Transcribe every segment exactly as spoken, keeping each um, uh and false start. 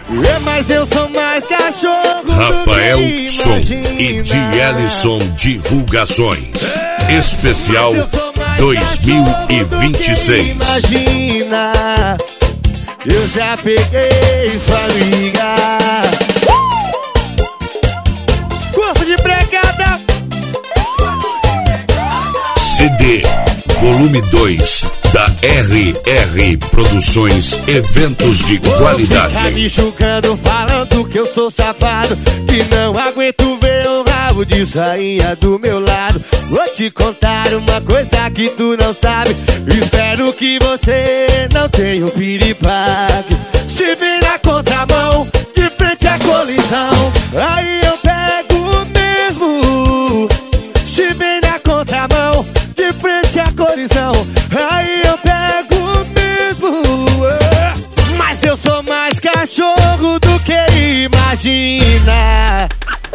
É, mas eu sou mais cachorro. Rafael Som e Dielison Divulgações. Especial dois mil e vinte e seis. Imagina, eu já peguei sua amiga. Corpo de pregada. C D Volume dois da R R Produções, eventos de qualidade. Tá me julgando, falando que eu sou safado, que não aguento ver um rabo de sainha do meu lado. Vou te contar uma coisa que tu não sabe. Espero que você não tenha um piripaque. Se vir na contramão, de frente à colisão, aí eu pego mesmo. Se vir na contramão, de frente à colisão, aí eu pego mesmo. Mas eu sou mais cachorro do que imagina.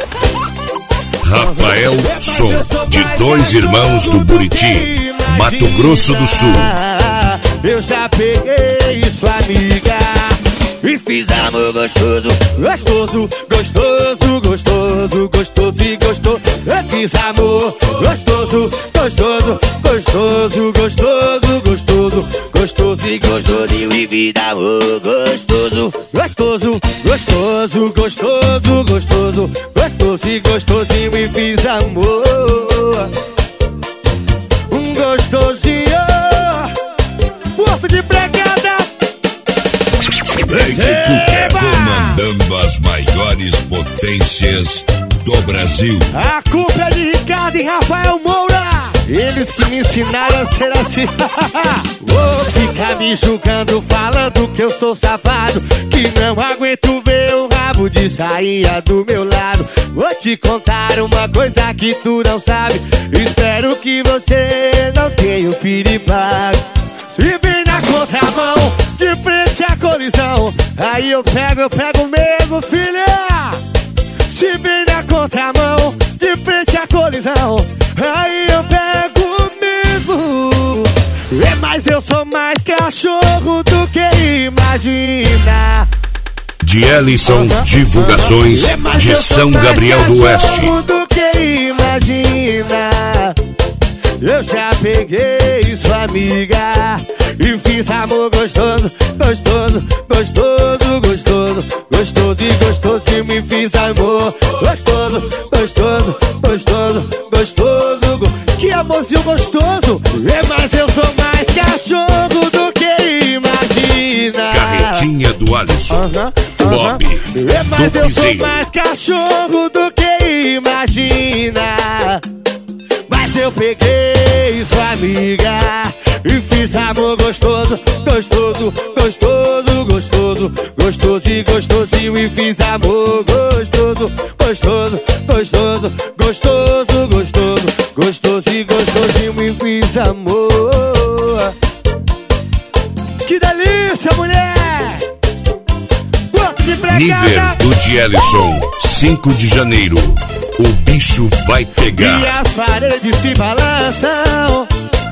Rafael Som, de Dois Irmãos do Buriti, Mato Grosso do Sul. Eu já peguei sua amiga e fiz amor gostoso, gostoso, gostoso, gostoso, gostoso e gostoso. Eu fiz amor gostoso, gostoso, gostoso, gostoso, gostoso, gostoso e gostoso. E fiz amor gostoso, gostoso, gostoso, gostoso, gostoso, gostoso e gostoso. E fiz amor um gostosinho. Porto de pregada. Receba! Comandando as maiores potências do Brasil. A culpa é de Ricardo e Rafael Moura. Eles que me ensinaram a ser assim. Vou ficar me julgando, falando que eu sou safado, que não aguento ver um rabo de sainha do meu lado. Vou te contar uma coisa que tu não sabe. Espero que você não tenha um piripaque. Se vir na contramão, de frente à colisão, aí eu pego, eu pego mesmo, filha. Se vir na contramão, de frente à colisão, aí eu pego mesmo. É, mas eu sou mais cachorro do que imagina. Dielison Divulgações, é, de São Gabriel do Oeste. Do que imagina. Eu já peguei sua amiga e fiz amor gostoso, gostoso, gostoso, gostoso, gostoso e gostoso. E me fiz amor gostoso, gostoso, gostoso, gostoso, go... Que amorzinho gostoso. É, mas eu sou mais cachorro do que imagina. Carretinha do Alisson, uh -huh, uh -huh. Bob, é, mas do eu Piseiro. sou mais cachorro do que imagina. Mas eu peguei sua amiga e fiz amor gostoso, gostoso, gostoso, gostoso, gostoso e gostoso. E fiz amor gostoso, gostoso, gostoso, gostoso, gostoso, gostoso e gostoso. E fiz amor. Que delícia, mulher! Nível do Dielison, cinco de janeiro. O bicho vai pegar. E as paredes se balançam